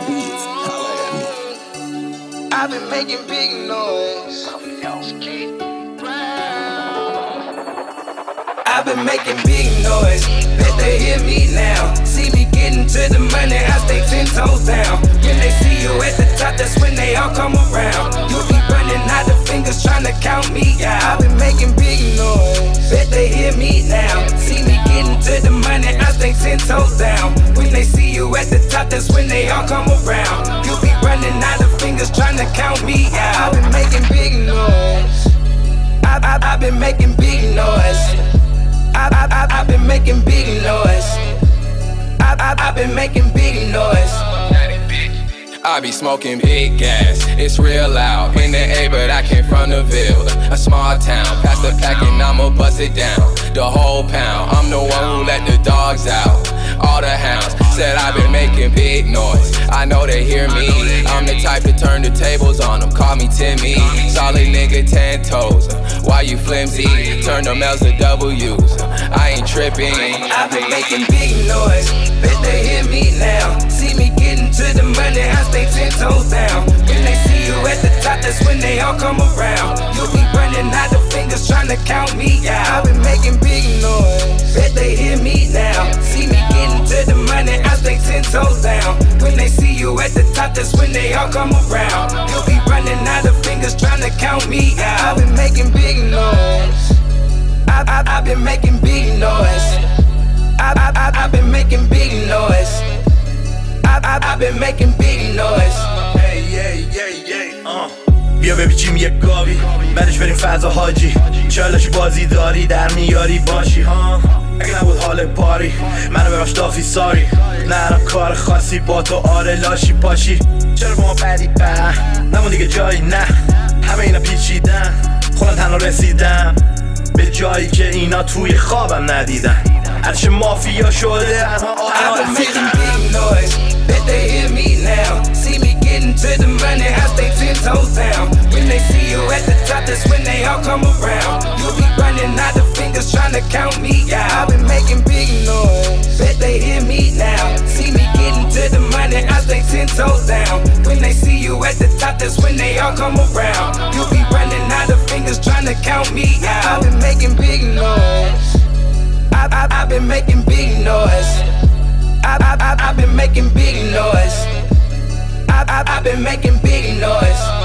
beats, holla at me. I've been making big noise. I've been making big noise. Bet they hear me now. See me getting to the money, I stay 10 toes down. When they see you at the top, that's when they all come around. You'll be running out the fingers trying to count me out. I've been making big noise. Bet they hear me now. See me getting to the money, I stay 10 toes down. When they see you at the top, that's when they all come around. You'll be running out of fingers trying to count me out. I've been making big noise. I've been making big noise. I've been making big noise. I've been making big noise. I be smoking big gas, it's real loud. In the A, but I came from the Ville, a small town. Past the pack and I'ma bust it down, the whole pound. I'm the one who let the dogs out, all the hounds. Said I've been making big noise, I know they hear me. I'm the type to turn the tables on them, call me Timmy. Solid nigga, 10 toes, why you flimsy? Turn them L's to W's, I ain't tripping. I've been making big noise, bet they hear me now. See me getting to the money, I stay 10 toes down. When they see you at the top, that's when they all come around. You'll be running out the fingers trying to count me out. I've been making big noise, bet they hear me now. See me getting to the money, I stay 10 toes down. When they see you at the top, that's when they all come around. You'll be running out the fingers trying to count me out. I've been making big noise. I've been making big noise. I've been making big noise. I've been making big noise. بیا بپیچیم یک گاوی بعدش بریم فضا حاجی چالش بازی داری در میاری باشی ها اگه نبود حال پاری منو ببخش دافی ساری نرم کار خاصی با تو آره لاشی پاشی چرا با ما بدی نمون دیگه جایی نه همه اینا پیچیدن خودم تنها رسیدم به جایی که اینا توی خوابم ندیدن عرش مافیا شده I've been making big noise, bet they hear me now. See me getting to the money, I stay 10 toes down. When they see you at the top, that's when they all come around. You'll be running out the fingers trying to count me out. I've been making big noise, bet they hear me now. See me getting to the money, I stay 10 toes down. When they see you at the top, that's when they all come around. You'll be running out the fingers trying to count me out. I've been making big noise. I've been making big noise. I've been making big noise. I've been making big noise.